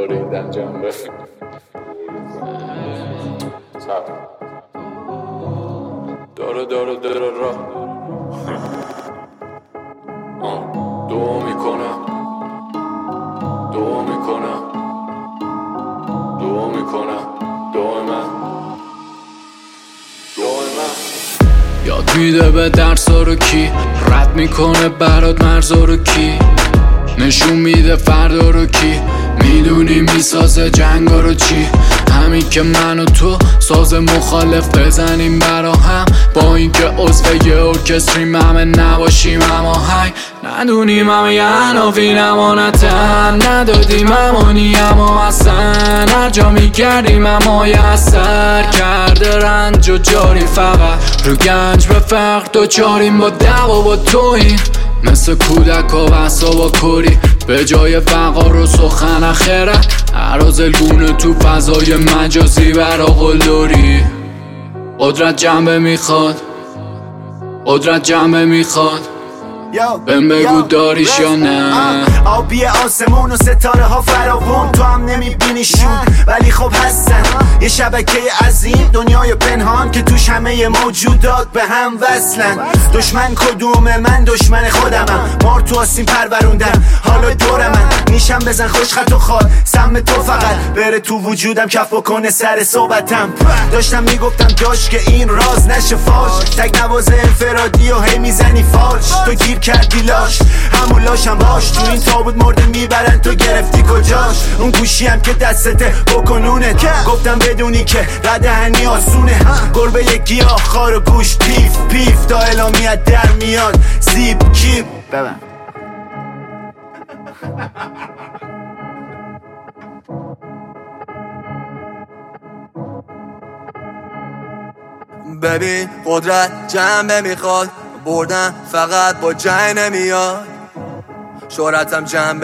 بریدن جنبه داره را دعا میکنم دائما یاد میده به درسا رو کی رد میکنه برات مرزا رو کی نشون میده فردا رو کی میدونی میسازه جنگا رو چی همین که من و تو ساز مخالف بزنیم برا هم با اینکه عضو یه ارکستریم همه نباشیم هماهنگ ندونیم همه یه عناوین امانتن ندادیم امانی اما اصلا هر جا میگردیم اما یه اثر کرده رنج و جاری فقط رو گنج به فقر دوچاریم با دعوا با توییم مثل کودک ها و اصابا کری به جای وقار و سخن اخرت عرازلگونه تو فضای مجازی برا قلدری قدرت جنبه میخواد بهم بگو داریش یا نه آبی آسمون و ستاره ها فراوون تو هم نمیبینیشون ولی خب هستن یه شبکه عظیم دنیای پنهان که توش همه موجودات به هم وصلن دشمن کدومه من دشمن خودمم مار تو آسین پروروندم حالا دور من نیشم بزن خوش خط و خال سم تو فقط بره تو وجودم کف بکنه سر صحبتم داشتم میگفتم داشت که این راز نشه فاش تک نوازه انفرادی و هی میزنی فالش تو گیر کردی لاش همون لاشم باش تو این تابوت مرده میبرن تو گرفتی کجاش اون گوشی هم که دستته بکنونت گفتم بدونی که قدهنی آسونه گربه یک گیاه خار و گوش پیف پیف تا اعلامیت در میاد زیب کیپ ببن ببین قدرت جنبه میخواد بردن فقط با جنگ نمیاد شهرتم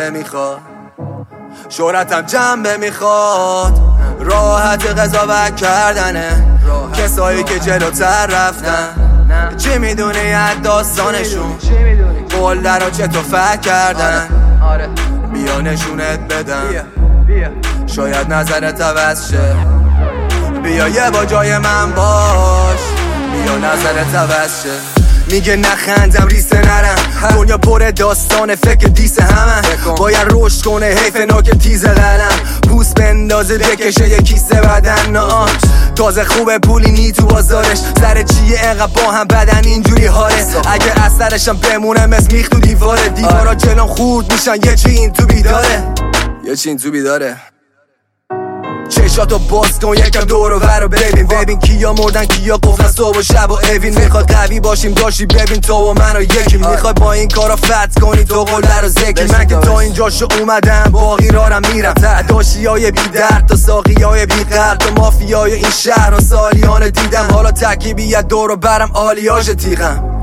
جنبه میخواد راحت قضاوت کردنه کسایی که جلوتر رفتن چی میدونی از داستانشون قول رو چطور فکر کردن بیا نشونت بدم شاید نظرت عوض شه بیا یه با جای من باش بیا نظرت عوض شه میگه نخندم ریسه نرم دنیا پر داستان فکر دیسه همه باید رشد کنه حیف ناک تیز قلم پوست بندازه بکشه یه کیسه بدن نه تازه خوبه پولی نی تو بازارش سر چیه انقدر با هم بدن اینجوری حاله اگه اثرشم بمونه مثل میخ تو دیوارا جلوم خورد میشن یه چی این تو بیداره چشاتو باز کن یکم دور و ور رو ببین کیا مردن کیا قفلن صبح و شب و اوین میخواد قوی باشیم داشتی ببین تو و من و یکی میخوای با این کارا فتح کنی تو قلدر و ذکی من که تا اینجاشو اومدم باقی رارم میرم داشتی های بی درد تا ساقی های بی قرد تا مافیای این شهر و سالیان دیدم حالا تکیبی دور و برم آلیاژ تیغم